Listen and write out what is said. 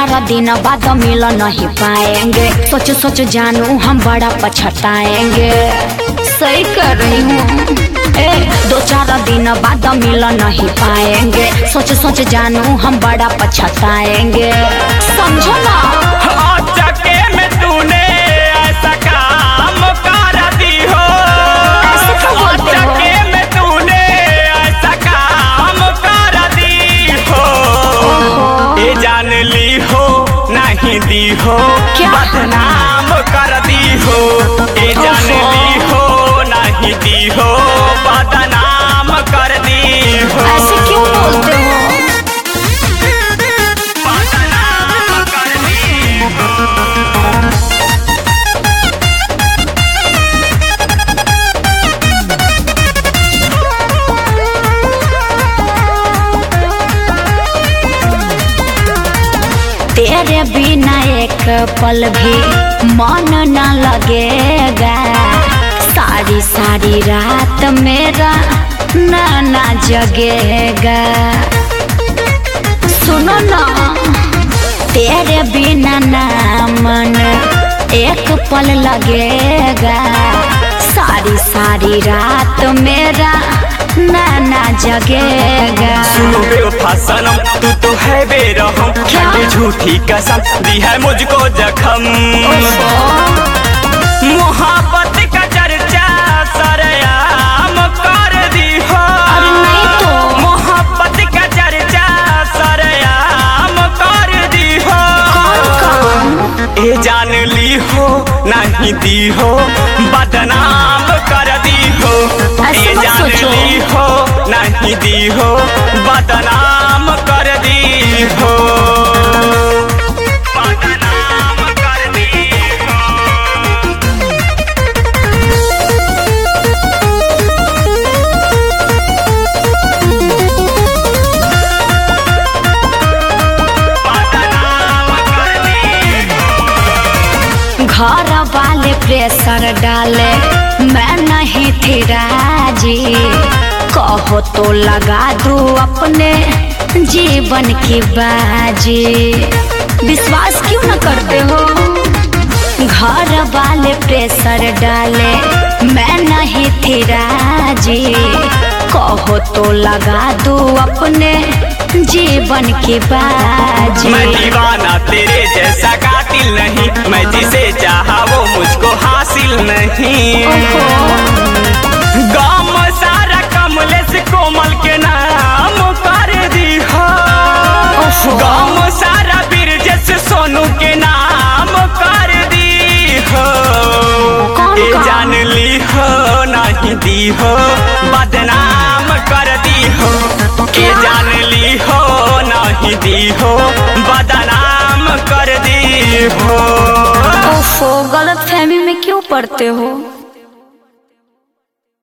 4 दिन बाद मिल नहीं पाएंगे। सोच सोच जानू हम बड़ा पछताएंगे। सही कर रही हूँ। 2-4 दिन बाद मिल नहीं पाएंगे। सोच सोच जानू हम बड़ा पछताएंगे। समझो ना। चके में तूने ऐसा काम कर दी हो। ऐसे क्यों बोलते हो? चके में तूने ऐसा काम कर दी हो। ये जान ली हो नहीं दी हो, बदनाम कर दी हो। ये जान ली हो नहीं दी हो, बदनाम कर दी हो। ऐसे क्यों बोलते हो? बदनाम कर दी हो। तेरे बिना एक पल भी मन न लगेगा। सारी सारी रात मेरा नाना जगेगा। सुनो ना, तेरे बिना ना मन एक पल लगेगा। सारी सारी रात मेरा नाना जगेगा। सुनो बेवफा सनम, तू तो है बेरहम। क्या? झूठी कसम दी है मुझको जख्म। मोहब्बत का चर्चा सरेआम कर दी हो। अरे नहीं तो। मोहब्बत का चर्चा सरेआम कर दी हो। ये जान ली हो नहीं दी हो, बदनाम कर दी हो। ऐसे ये मत जान सोचो। ली हो नहीं दी हो, बदनाम कर दी हो। बदनाम कर दी हो। बदनाम कर दी हो। घर वाले प्रेशर डाले, मैं नहीं थी राजी। कहो तो लगा दूं अपने जीवन की बाजी। विश्वास क्यों न करते हो? घर वाले प्रेशर डाले, मैं नहीं थी राजी। कहो तो लगा दूं अपने जीवन की बाजी। मैं दीवाना तेरे जैसा कातिल नहीं, मैं जिसे चाहा वो मुझको हासिल नहीं। गाम सारा कमलेश कोमल के नाम कर दी हो। गाम सारा बिरजस सोनू के नाम कर दी हो। ये जान ली हो नहीं दी हो, बदनाम कर दी हो। ये जान ली हो नहीं दी हो, बदनाम कर दी हो। ओफो, गलत फहमी में क्यों पड़ते हो?